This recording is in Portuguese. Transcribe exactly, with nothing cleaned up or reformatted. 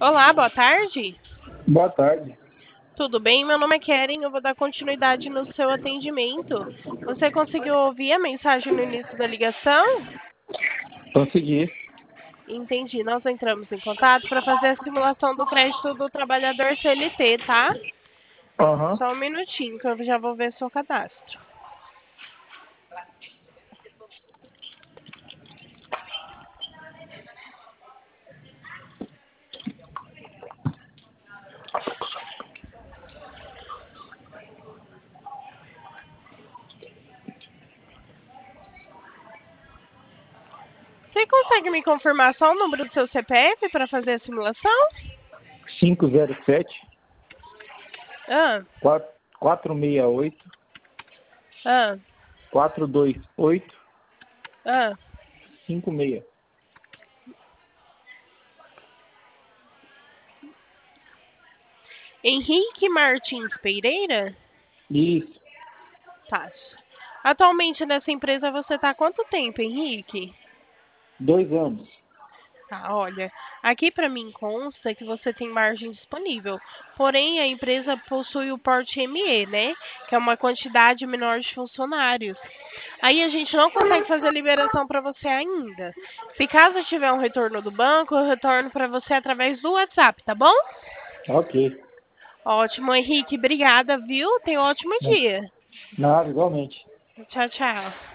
Olá, boa tarde. Boa tarde. Tudo bem? Meu nome é Keren, eu vou dar continuidade no seu atendimento. Você conseguiu ouvir a mensagem no início da ligação? Consegui. Entendi. Nós entramos em contato para fazer a simulação do crédito do trabalhador C L T, tá? Aham. Só um minutinho que eu já vou ver seu cadastro. Você consegue me confirmar só o número do seu C P F para fazer a simulação? cinco zero sete, Ah, quatro seis oito, ah, quatro dois oito, ah. cinco seis. Henrique Martins Pereira? Isso. Tá. Atualmente nessa empresa você está há quanto tempo, Henrique? Dois anos. Tá, olha, aqui para mim consta que você tem margem disponível. Porém, a empresa possui o porte M E, né? Que é uma quantidade menor de funcionários. Aí a gente não consegue fazer a liberação para você ainda. Se caso tiver um retorno do banco, eu retorno para você através do WhatsApp, tá bom? Ok. Ótimo, Henrique. Obrigada, viu? Tenha um ótimo dia. Nada, igualmente. Tchau, tchau.